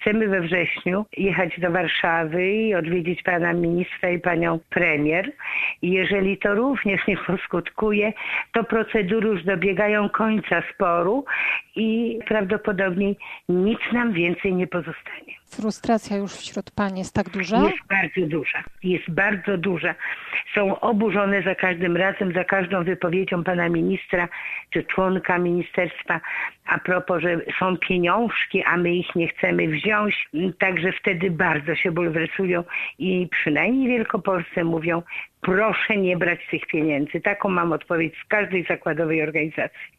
chcemy we wrześniu jechać do Warszawy i odwiedzić pana ministra i panią premier. I jeżeli to również nie poskutkuje, to procedury już dobiegają końca sporu i prawdopodobnie nic nam więcej nie pozostanie. Frustracja już wśród pań jest tak duża? Jest bardzo duża. Są oburzone za każdym razem, za każdą wypowiedzią pana ministra czy członka ministerstwa a propos, że są pieniążki, a my ich nie chcemy wziąć. Także wtedy bardzo się bulwersują i przynajmniej w Wielkopolsce mówią, proszę nie brać tych pieniędzy. Taką mam odpowiedź z każdej zakładowej organizacji.